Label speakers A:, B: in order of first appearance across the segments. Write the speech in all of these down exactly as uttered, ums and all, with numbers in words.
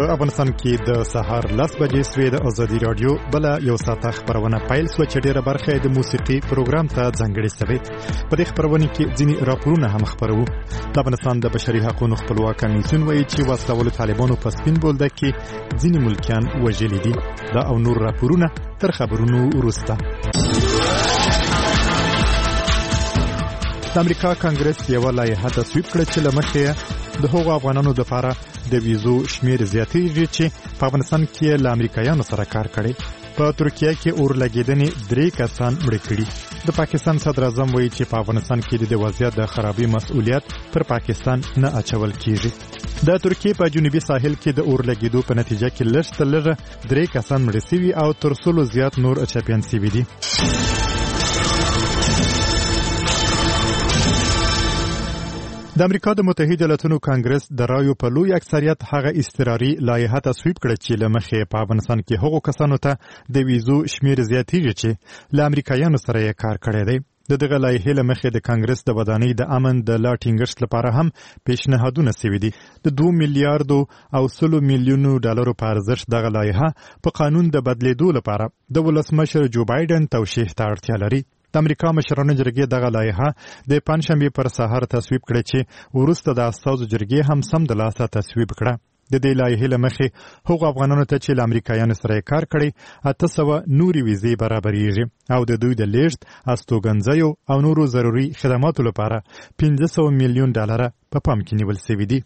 A: په افغانستان کې د سهار لس بجې سوی د ازادي رادیو بل یو ساعت خبرونه پیل سو چې ډیره برخه د موسیقي پروګرام ته ځانګړې شوی. په دې خبرونه کې ځینې راپورونه هم خبرو. د افغانستان د بشري حقوقو خپلواک کمیسیون وایي چې وسلوال طالبانو په سپین بولده کې ځینې ملکیان وژلي دي. دا او نور راپورونه تر خبرونو وروسته. د امریکا کانګرس یو لایحه تصویب کړه چې لمخې د هغو افغانانو لپاره د ویزو شمیر زیاتېږي چې په افغانستان کې له امریکایانو سره کار کړي. په ترکیه کې اور لګیدنې درې کسان مړه کړي. د پاکستان صدر اعظم وایي چې په افغانستان کې د وضعیت د خرابې مسؤلیت پر پاکستان نه اچول کیږي. د ترکیه په جنوبي ساحل کې د اور لګیدو په نتیجه کې لږ تر لږه درې کسان مړه شوي او تر سلو زیات نور اچاپیان شوي دي. د امریکا د متحده ایالاتو کانګرس د رایو په لوی اکثریت هغه استراري لایحه تصویب کړه چې لمخې په افغانستان کې هغو کسانو ته د ویزو شمیر زیاتېږي چې له امریکایانو سره یې کار کړی دی. د دغه لایحې لمخې د کانګرس د ودانۍ د امن د لا ټینګښت لپاره هم پیشنهادونه شوي دي. د دوه میلیارډو او سلو میلیونو ډالرو په ارزښت دغه لایحه په قانون د بدلیدو لپاره د ولسمشر جو بایدن توشیح ته اړتیا لري. د امریکا مشرانو جرګې دغه لایحه د پنځشنبه پر سهار تصویب کړه چې وروسته د استازو جرګې هم سم د لاسه تصویب کړه. د دې لایحې لمخې هغو افغانانو ته چې له امریکایانو سره کار کړي اته سوه نورې ویزې برابرېږي او د دوی د لیږد، استوګنځیو او نورو ضروري خدماتو لپاره پنځه سوه میلیون ډالره په پام کې نیول شوي دي.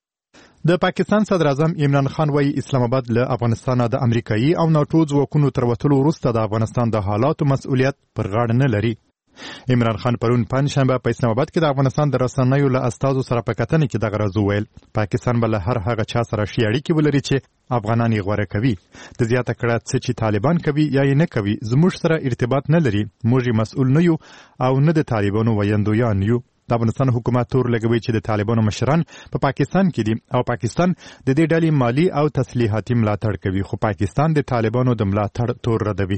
A: د پاکستان صدر اعظم عمران خان وایي اسلام آباد له افغانستان د امریکایي او ناټو ځواکونو تر وتلو وروسته د افغانستان د حالاتو مسؤلیت پر غاړه نه لري. عمران خان پرون پنځشنبه په اسلام آباد کې د افغانستان د رسنیو له استازو سره په کتنه کې دغه راز وویل. پاکستان به له هر هغه چا سره ښې اړیکې ولري چې افغانان یې غوره کوي. د زیاته کړه څه چې طالبان کوي یا یې نه کوي زموږ سره ارتباط نه لري. موږ مسؤل نه یو او نه د طالبانو ویندویان یو. د افغانستان حکومت تور لګوي چې د طالبانو مشران په پا پاکستان کې دي او پاکستان د دې ډلې مالی او تسلیحاتي ملاتړ کوي، خو پاکستان د طالبانو د ملاتړ تور ردوي.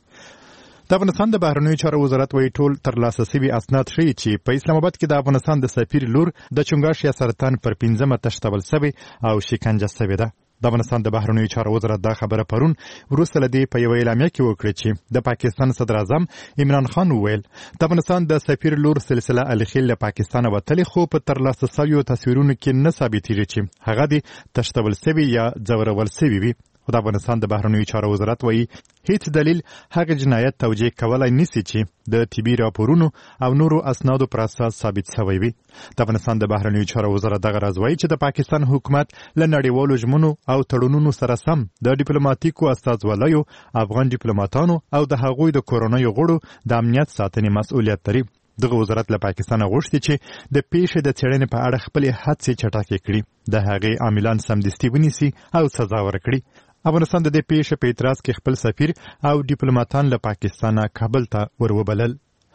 A: د افغانستان د بهرنیو چارو وزارت وایي ټول ترلاسه شوي اسناد ښیي چې په اسلام آباد کې د افغانستان د سفیر لور د چنګاښ یا سرطان پر پنځمه تشتول شوی او شکنجه شوې ده. د افغانستان د بهرنیو چارو وزارت دا خبره پرون وروسته له دې په یوه اعلامیه کې وکړه چې د پاکستان صدر اعظم عمران خان وویل د افغانستان د سفیر لور سلسله الخیل له پاکستانه وتلې خو په ترلاسه شویو تصویرونو کې نه ثابتېږي چې هغه د تشتول شوي یا ځورول شوي وي. خو د افغانستان د بهرنیو چارو وزارت وایي هیڅ دلیل هغه جنایت توجیه کولی نشي چې د طبي راپورونو او نورو اسنادو پر اساس ثابت شوی وي. د افغانستان د بهرنیو چارو وزارت دغه راز وایي چې د پاکستان حکومت له نړیوالو ژمنو او تړونونو سره سم د ډیپلوماټیکو استازولیو، افغان ډیپلوماټانو او د هغوی د کورنیو غړو د امنیت ساتنې مسؤلیت لري. دغه وزارت له پاکستان غوښتي چې د پیښې د څېړنې په اړه خپلې هڅې چټکې کړي، د هغې عاملان سمدستي ونیسي او سزا ورکړي. افغانستان د دې پیښې په اعتراض کې خپل سفیر او ډیپلوماټان له پاکستانه کابل ته وروبلل.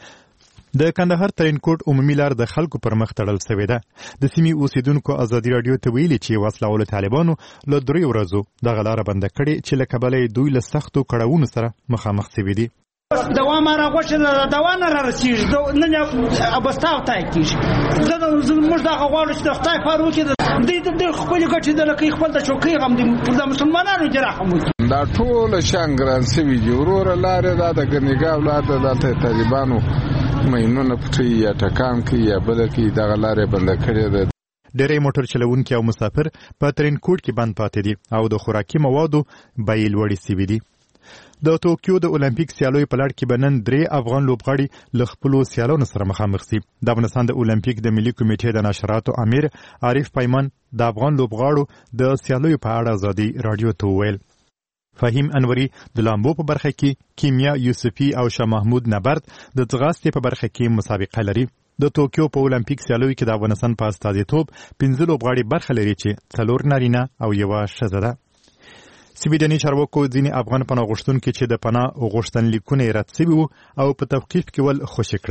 A: د کندهار ترینکوټ عمومي لار د خلکو پر مخ تړل شوې ده. د سیمې اوسیدونکو ازادي راډیو ته ویلي چې وسلوالو طالبانو له درې ورځو دغه لاره بنده کړې چې له کبله دوی له سختو کړاوونو سره مخامخ شوي دي.
B: دوام را غوښه د دوام را رسیږي نن ابستاو تای کیږي. موږ دا غواړو چې د خدای فارو کې د خپل ګټې د لکه خپل د چوکۍ غم د مسلمانانو جراحم
C: دا ټول شانګران سوي دي. ورور لارې دا د ګنیګا اولاد د طالبانو مینونه پټي یا ټکان کوي یا بل کوي دغه لارې بند کړې ده.
A: ډېری موټر چلوونکي او مسافر په ترینکوټ کې بند پاتې دي او د خوراکي موادو بیې لوړې شوي دي. د توکیو د اولمپیک سیالیو په لړ کې به نن درې افغان لوبغاړي له خپلو سیالانو سره مخامخ شي. د افغانستان د اولمپیک د ملي کمیټې د نشراتو امیر عارف پیمان د افغان لوبغاړو د سیالیو په اړه ازادي راډیو ته وویل. فهیم انوري د لامبو په برخه کې، کیمیا یوسفي او شاه محمود نبرد د ځغاستې په برخه کې مسابقه لري. د توکیو په اولمپیک سیالیو کې د افغانستان په استازیتوب پنځه لوبغاړي برخه لري چې څلور نارینه او یوه ښځه ده. سویډني چارواکو ځینې افغان پناه غوښتونکي چې د پناه غوښتنلیکونه یې رد شوي وو او په توقیف کې ول خوشي کړل.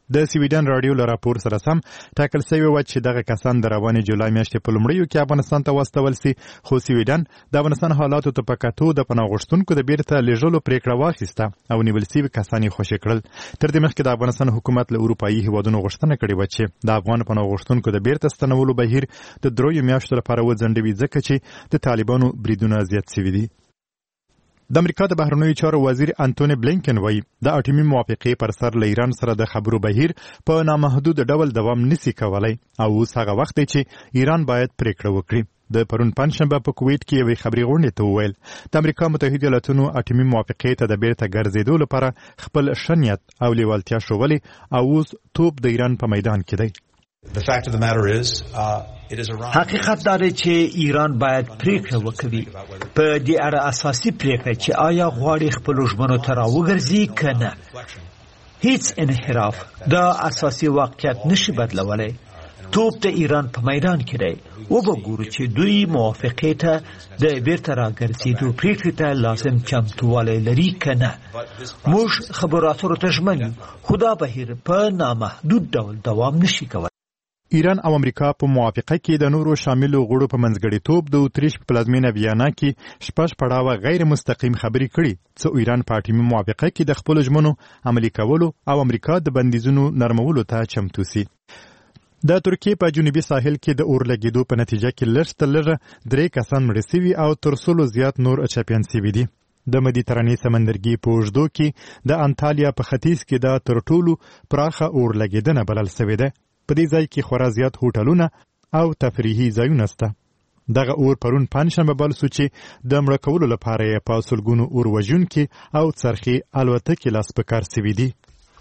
A: د سویډن رادیو له راپور سره سم ټاکل شوی و چې دغه کسان د روانې جولای میاشتې په لومړیو کې افغانستان ته واستول سي، خو سویډن د افغانستان حالاتو ته په کتو د پناه غوښتونکو د بیرته لیږلو پریکړه واخیسته او نیول شوي کسان یې خوشي کړل. تر دې مخکې د افغانستان حکومت له اروپایي هیوادونو غوښتنه کړې وه چې د افغان پناه غوښتونکو د بیرته ستنولو بهیر د دریو میاشتو لپاره وځنډوي، ځکه چې د طالبانو بریدونه زیات شوي دي. د امریکا د بهرنیو چارو وزیر انټونی بلینکن وایي د اټومي موافقې پر سر له ایران سره د خبرو بهیر په نامحدود ډول دوام نشي کولای او اوس هغه وخت دی چې ایران باید پریکړه وکړي. د پرون پنجشنبه په کویت کې یوې خبري غونډې ته وویل د امریکا متحده ایالاتونو اټومي موافقې ته د بیرته ګرځېدو لپاره خپل شنیت او لیوالتیا ښولې او اوس توپ د ایران په میدان کې دی.
D: The fact of the matter is, uh, it is Iran.
E: حقیقت دا دی چې ایران باید پریکړه وکړي په دې اړه اساسي پریکړه چې آیا غواړي خپل ژمنو ته راوګرځي که نه. هیڅ انحراف دا اساسي واقعیت نشي بدلولی. توپ د ایران په میدان کې دی. وبګورو چې دوی موافقې ته د بیرته راګرځېدو پریکړې ته لازم چمتووالی لري که نه. موږ خبرو اترو ته ژمن یو، خو دا بهیر په نامحدود ډول دوام نشي کولی.
A: ایران او امریکا په موافقه کې د نورو شاملو غړو په منځګړیتوب د اتریش په پلازمینه ویانا کې شپږ پړاوه غیر مستقیم خبرې کړي، څو ایران په اټومي موافقه کې د خپلو ژمنو عملي کولو او امریکا د بندیزونو نرمولو ته چمتو سي. د ترکیې په جنوبي ساحل کې د اور لګېدو په نتیجه کې لږ تر لږه درې کسان مړه سوي او تر سلو زیات نور اچاپیان سوي دي. د مدیترانې سمندرګي په اوږدو کې د انټالیا په ختیځ کې د تر ټولو پراخه اور لګېدنه بلل سوې ده. په دې ځای کې خورا زیات هوټلونه او تفریحي ځایونه شته. دغه اور پرون پنجشنبه بل شو چې د مړه کولو لپاره یې په سلګونو اور وژونکي او څرخي الوتکې لاس په کار سوي دي.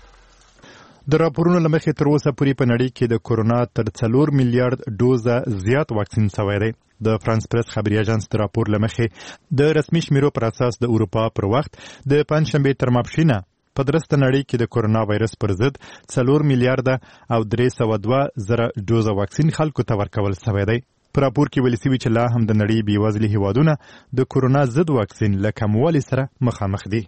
A: د راپورونو له مخې تر اوسه پورې په نړۍ کې د کورونا تر څلور میلیارډ ډوزه زیات واکسین شوی دی. د فرانس پریس خبري اژانس د راپور له مخې د رسمي شمیرو پر اساس د اروپا پر وخت د پنجشنبې تر ماپښینه په درسته نړۍ کې د کورونا وایرس پر ضد څلور میلیارډه او درې سوه دوه زره ډوزه واکسین خلکو ته ورکول شوی دی. په راپور کې ویل شوي چې لا هم د نړۍ بېوزلي هیوادونه د کورونا ضد واکسین له کموالي سره مخامخ دي.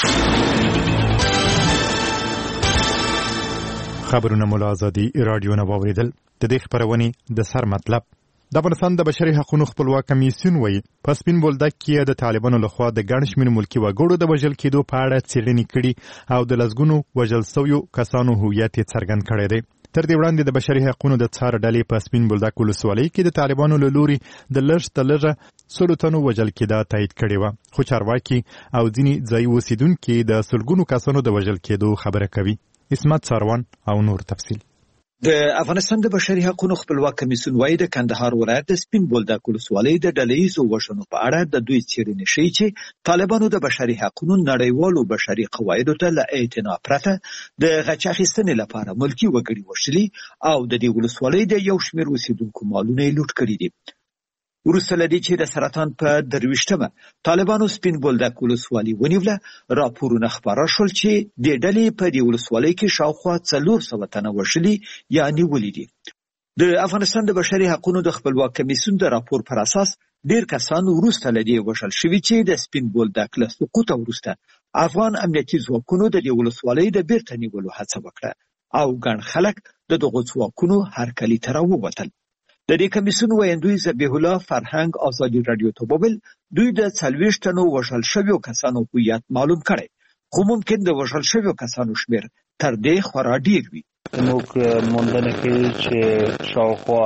A: خبرونه مو له ازادي راډیو نه واورېدل. د دې خپرونې د سر مطلب د افغانستان د بشري حقوقو خپلواک کمیسیون وایي په سپین بولدک کې د طالبانو لخوا د ګڼ شمېر ملکي وګړو د وژل کېدو په اړه څېړنې کړي او د لسګونو وژل سویو کسانو هویت یې څرګند کړی دی. تر دې وړاندې د بشري حقوقو د څار ډلې په سپین بولدک ولسوالۍ کې د طالبانو له لوري د لږ تر لږه سلو تنو وژل کېدا تایید کړې وه، خو چارواکي او ځینې ځایي اوسېدونکي د سلګونو کسانو د وژل کېدو خبره کوي. اسمت ساروان او نور تفصیل.
E: د افغانستان د بشري حقوقو خپلواک کمیسیون وايي د کندهار ولایت د سپین بولدک ولسوالۍ د ډلهییزو وژنو په اړه د دوی څېړنې ښیي چې طالبانو د بشري حقوقو نړیوالو بشري قواعدو ته له اعتنا پرته د غچ اخیستنې لپاره ملکي وګړي وژلي او د دې ولسوالۍ د یو شمېر اوسېدونکو مالونه یې لوټ کړي دي. وروسته له دې چې د سرطان په درویشتمه طالبانو سپین بولدک ولسوالۍ ونیوله، راپورونه خپاره شول چې دې ډلې په دې ولسوالۍ کې شاوخوا څلور سوه تنه وژلي یا نیولي دي. د افغانستان د بشري حقوقو د خپلواک کمیسیون د راپور پر اساس ډېر کسان وروسته له دې وژل شوي چې د سپین بولدک له سقوطه وروسته افغان امنیتي ځواکونو د دې ولسوالۍ د بیرته نیولو هڅه وکړه او ګڼ خلک د دغو ځواکونو هرکلي ته راووتل. د دې کمیسیون ویاندوی ذبیح الله فرهنګ ازادي راډیو ته وویل دوی د څلوېښت تنو وژل شویو کسانو هویت معلوم کړی، خو ممکن د وژل شویو کسانو شمېر تر دې خورا ډېر وي.
F: موږ موندنه کوي چې شاوخوا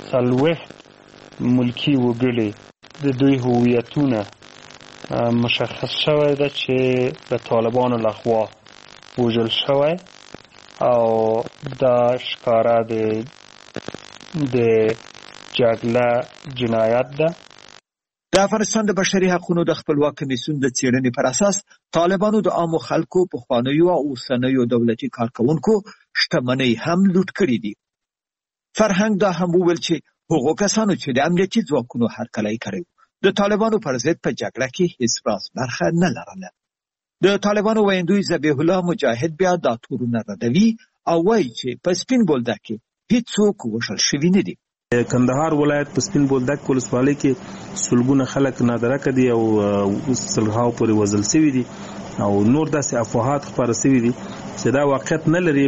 F: څلوېښت ملکي وګړي د دوی هویتونه مشخص شوی ده چې د طالبانو لخوا وژل شوی او دا ښکاره د د جګړه جنایت ده.
E: د افغانستان د بشري حقوقو د خپلواک کمیسیون د څېړنې پر اساس طالبانو د عامو خلکو پخوانیو او اوسنیو دولتي کارکوونکو شتمنۍ هم لوټ کړي دي. فرهنګ دا هم وویل چې هغو کسانو چې د امنیتي ځواکونو هرکلی کړی د طالبانو پر ضد په جګړه کې هیڅ راز برخه نه لرله. د طالبانو ویاندوی ذبیح الله مجاهد بیا دا تورونه ردوي او وایي چې په سپین بولدک کې هیڅوک وژل شوي نه دي.
G: کندهار ولایت په سپین بولدک ولسوالۍ کې سلګونه خلک نادرکه دي او سلګهاو پورې وژل شوي دي او نور داسې افواهات خپاره شوي دي چې دا واقعیت نه لري.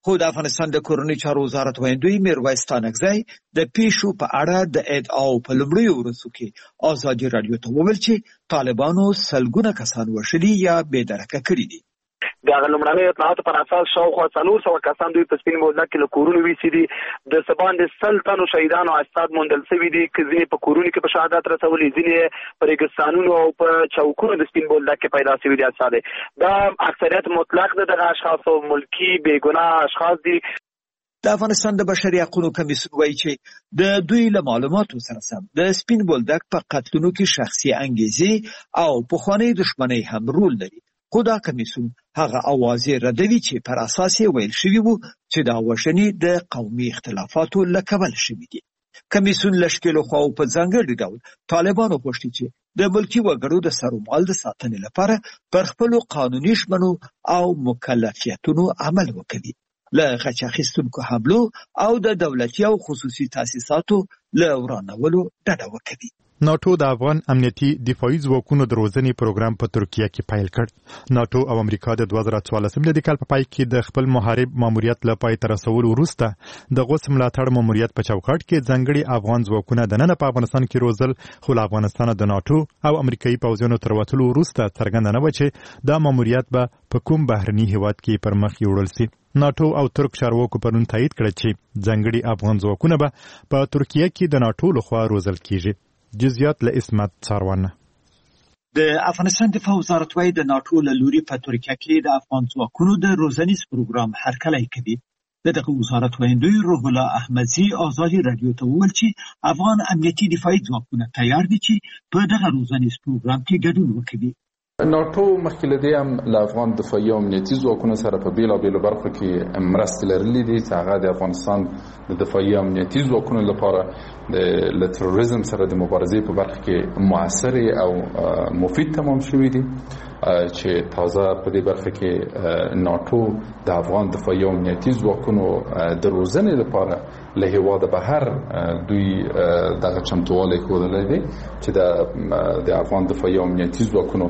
E: خو د افغانستان د کورنۍ چارو وزارت ویاندوی میرویس تانکزی د پیښو په اړه د ادعاو په لومړیو ورځو کې ازادي راډیو ته وویل چې طالبانو سلګونه کسان وژلي یا بېدرکه کړي دي.
H: د هغه لومړنیو اطلاعاتو پر اساس شاوخوا څلور سوه کسان دوی په سپین بولدک کې له کورونو ویسي دي. د څه باندې سل تنو شهیدانو اجساد موندل شوي دي، که ځینې په کورونو کې په شهادت رسولي، ځینې په ریګستانونو او په چوکونو د سپین بولدک کې پیدا شوي دي اجساد. دا اکثریت مطلق د دغه اشخاصو ملکي بېګناه اشخاص دي.
E: د افغانستان د بشري حقوقو کمیسیون وایي چې د دوی له معلوماتو سره سم د سپین بولدک په قتلونو کې شخصي انګیزې او پخوانۍ دښمنۍ هم رول لري. خو دا کمیسیون هغه اوازې ردوي چې پر اساس یې ویل شوي وو چې دا وژنې د قومي اختلافاتو له کبله شوي دي. کمیسیون له ښکېلو خواوو په ځانګړي ډول طالبانو غوښتي چې د ملکي وګړو د سرومال د ساتنې لپاره پر خپلو قانوني ژمنو او مکلفیتونو عمل وکړي، له غچ اخیستونکو حملو او د دولتي او خصوصي تاسیساتو له ورانولو ډډه وکړي.
A: ناتو د افغان امنیتي دفاعي ځواکونو د روزنې پروګرام په ترکیه کې پیل کړ. ناتو او امریکا د دوه زره څوارلسم د کال په پای کې د خپل محارب ماموریت له پای ته رسولو وروسته د غوث ملاتړ ماموریت په چوکاټ کې ځانګړي افغان ځواکونه دننه په افغانستان کې روزل، خو له افغانستان د ناتو او امریکایي پوځیانو تر وتلو وروسته څرګنده نه و چې دا ماموریت به په کوم بهرني هیواد کې پر مخ یوړل سي. ناتو او ترک چارواکو پرون تایید کړ چې ځانګړي افغان ځواکونه به په ترکیه کې د ناتو لخوا روزل کیږي. جزئیات له اسمت څاروانه.
E: د افغانستان دفاع وزارت وايي د ناتو له لوري په ترکیه کې د افغان ځواکونو د روزنیز پروګرام هرکلی کوي. دغه وزارت ویاندوی روح الله احمدزي ازادي راډیو ته وویل چې افغان امنیتي دفاعي ځواکونه تیار دي چې په دغه روزنیز پروګرام کې ګډون وکړي.
C: ناتو مخکې له دې هم له افغان دفاعي او امنیتي ځواکونو سره په بېلابېلو برخو کې مرستې لرلې دي چې هغه د افغانستان د دفاعي او امنیتي ځواکونو لپاره د تروریزم سره د مبارزې په برخه کې مؤثر او مفید تمام شوي دي، چې تازه په دې برخه کې ناتو د افغان دفاعي او امنیتي ځواکونو د روزنې لپاره له هېواده بهر دوی دغه چمتووالی ښودلی دی چې د افغان دفاعي او امنیتي ځواکونو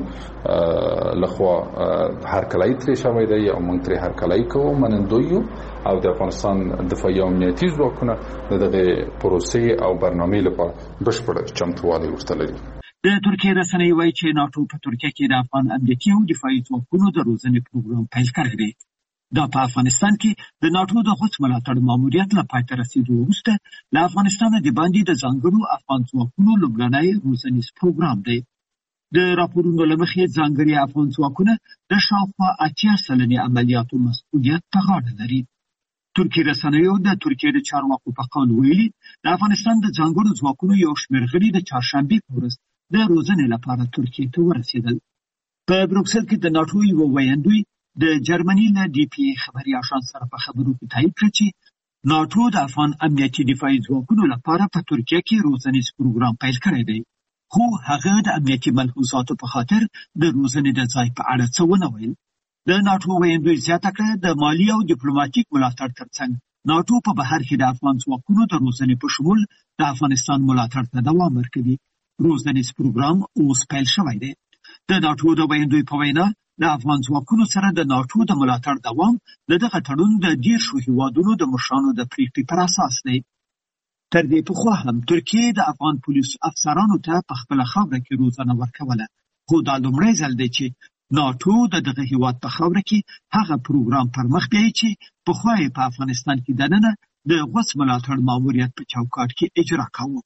C: لخوا هرکلی ترې شوی دی او موږ ترې هرکلی کوو، منندوی یو او د افغانستان دفاعي او امنیتي ځواکونه د دغې پروسې او برنامې لپاره بشپړ چمتووالی ورته لري.
E: د ترکیه رسنۍ وایي چې ناتو په ترکیه کې د افغان امنیتي او دفاعي ځواکونو د روزنې پروګرام پیل کړی دی. دا په افغانستان کې د ناتو د غوث ملاتړ ماموریت له پای ته رسېدو وروسته له افغانستانه د باندې د ځانګړو افغان ځواکونو لومړنی روزنیز پروګرام دی. د راپورونو له مخې ځانګړي افغان ځواکونه د شاوخوا اتیا سلنې عملیاتو مسؤلیت په غاړه لري. ترکیه رسنیو د ترکیه د چارواکو په قول ویلي د افغانستان د ځانګړو ځواکونو یو شمېر غړي د چهارشنبې په ورځ د روزنې لپاره ترکیه ته ورسېدل. په بروکسل کې د ناتو یو ویاندوی د جرمني له ډي پی ای خبري اژانس سره په خبرو کې تایید کړ چې ناتو د افغان امنیتي دفاعي ځواکونو لپاره په ترکیه کې روزنیز پروګرام پیل کړی دی، خو هغه د امنیتي ملحوظاتو په خاطر د روزنې د ځای په اړه څه ونه ویل. د ناتو ویاندوی زیاته کړه د مالي او ډیپلوماټیک ملاتړ ترڅنګ ناتو په بهر کې د افغان ځواکونو د روزنې په شمول د افغانستان ملاتړ ته دوام ورکوي. روزنیز پروګرام اوس پیل شوی دی. د ناتو د ویاندوی په وینا د افغان ځواکونو سره د ناتو د ملاتړ دوام د دغه تړون د دېرشو هیوادونو د مشرانو د پریکړې پر اساس دی. تر دې پخوا هم ترکیه د افغان پولیسو افسرانو ته په خپله خاوره کې روزنه ورکوله، خو دا لومړی ځل دی چې ناتو د دغه هیواد په خاوره کې هغه پروګرام پر مخ بیایي چې پخوا یې په افغانستان کې دننه د غوث ملاتړ ماموریت په چوکاټ کې اجرا کاوه.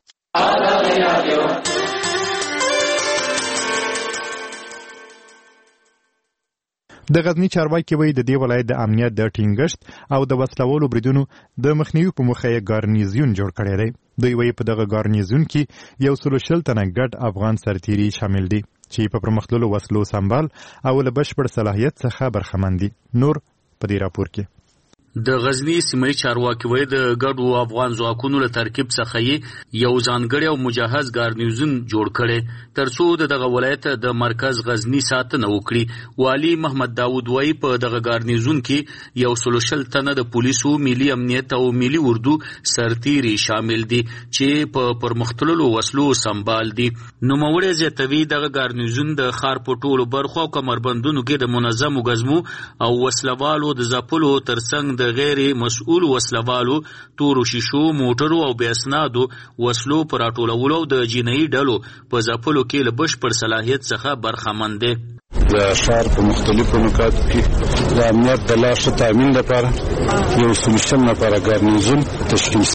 A: د غزنی چارواکي وایي د دې ولایت د امنیت د ټینګښت او د وسلوالو بریدونو د مخنیوي په موخه یې ګارنیزیون جوړ کړی دی. دوی وایي په دغه ګارنیزیون کې یو سلو شل تنه ګډ افغان سرتیري شامل دي چې په پرمختللو وسلو سمبال او له بشپړ صلاحیت څخه برخمن دي. نور په دې راپور کې
I: د غزنی سیمه چارواکي وایي د ګډو افغان ځواکونو له ترکیب څخه یو ځانګړی او مجهز ګارنیزون جوړ کړي ترڅو دغه ولایت د مرکز غزنی ساتنه وکړي. والی محمد داوود وایي په دغه ګارنیزون کې یو سلو شل تنه د پولیسو، ملي امنیت او ملي اردو سرتیري شامل دي چې په پرمختللو وسلو سمبال دي. نوموړی زیاتوي دغه ګارنیزون د ښار په ټولو برخو او کمربندونو کې د منظمو ګزمو او وسلوالو د ځپلو ترڅنګ د د غیر مسؤل وسلوالو تورو شیشو موټرو او بې اسنادو وسلو پر راټولولو د جنایي ډلو په ځپلو کې له بشپړ صلاحیت څخه برخمن دی.
J: د ښار په مختلفو نقاطو کې د امنیت د لا ښه تامین لپاره یو سلوشن لپاره ګارنیزون تشکیل